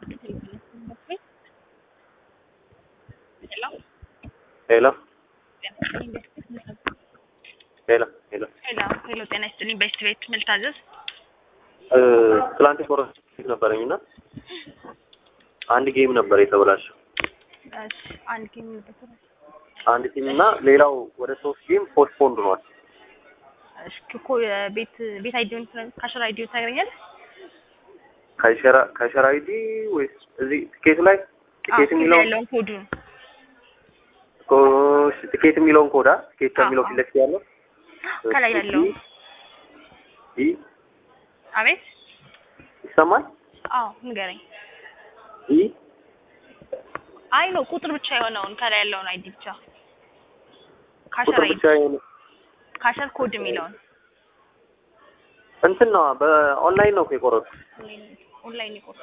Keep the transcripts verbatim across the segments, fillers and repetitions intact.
Hello? Hello? Hello, Hello? Hello? hello, ጤና ይስጥልኝ። በስት ቤት ምን ልታዘዝ? ትላንት ኮረስ ነበረኝና አንድ ጌም ነበር የተበላሸው። እሺ፣ አንድ ጌም ነበር። አንድ ቲም እና ሌላው ወደ ሶስት ጌም ፖስትፖንድ ሆኗል። እሺ፣ እኮ ቤት ቤት አይዲውን ካሸራ አይዲውን ታገኛለህ? ካሸራ ካሸራ አይዲ ወይስ እዚህ ቲኬቱ ላይ ቲኬት የሚለው ያለውን ኮዱ ኮሽ ቲኬት የሚለውን ኮዳ ቲኬት ከሚለው ፊት ለፊት ያለው ከላይ ያለው ኢ አቤት ይሰማል? አዎ ንገረኝ። ኢ አይ ነው ቁጥር ብቻ የሆነውን ከላይ ያለውን አይዲ ብቻ ካሸራ አይዲ ካሸር ኮድ የሚለውን እንትን ነው በኦንላይን ነው የቆረጥኩት። ኦንላይን ይቆርጥ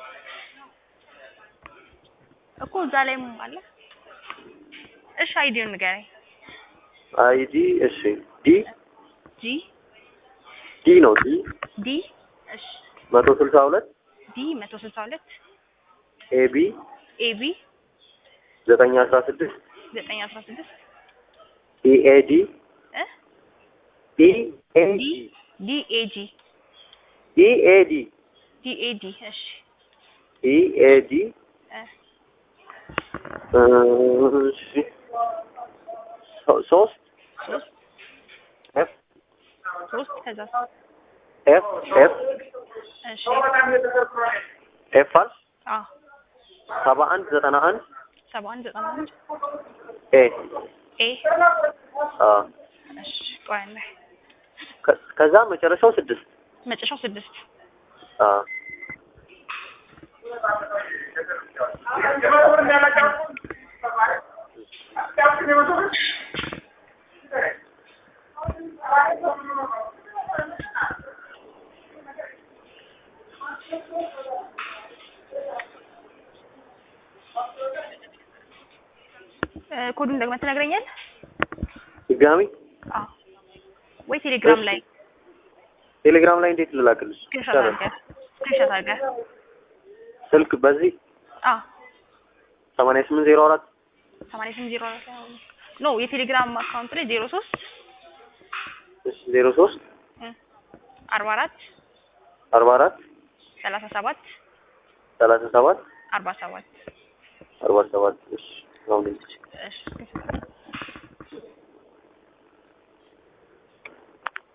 እኮ እዛ ላይ አለ። እሺ አይዲውን ንገረኝ። አይዲ እሺ ዲ ጂ ዲ ነው ዲ ዲ እሺ መቶ ስልሳ ሁለት ዲ መቶ ስልሳ ሁለት ኤቢ ኤቢ ዘጠኝ አስራ ስድስት ዘጠኝ አስራ ስድስት ኢኤዲ እ ኢኤዲ ዲኤጂ ኢኤዲ ዲኤዲ እሺ ኢኤዲ እሺ ሶስት ሶስት ኤፍ ሶስት ከዛ ኤፍ ኤፍ እሺ ኤፍ አል አ ሰባ አንድ ዘጠና አንድ ሰባ አንድ ዘጠና አንድ ኤ ኤ አ እሺ ቆይ አንዴ ከዛ መጨረሻው ስድስት መጨረሻው ስድስት አ ኮዱን ደግሞ ትነግረኛለህ? ድጋሚ አዎ ወይ ቴሌግራም ላይ ቴሌግራም ላይ እንዴት ልላክልሽ? ስክሪንሾት አድርገህ ስክሪንሾት አድርገህ ስልክ በዚህ አዎ ሰማንያ ስምንት ዜሮ አራት ሰማንያ ስምንት ዜሮ አራት ኖ የቴሌግራም አካውንት ላይ ዜሮ ሶስት እሺ ዜሮ ሶስት አርባ አራት አርባ አራት ሰላሳ ሰባት ሰላሳ ሰባት አርባ ሰባት አርባ ሰባት እሺ ነው። እሺ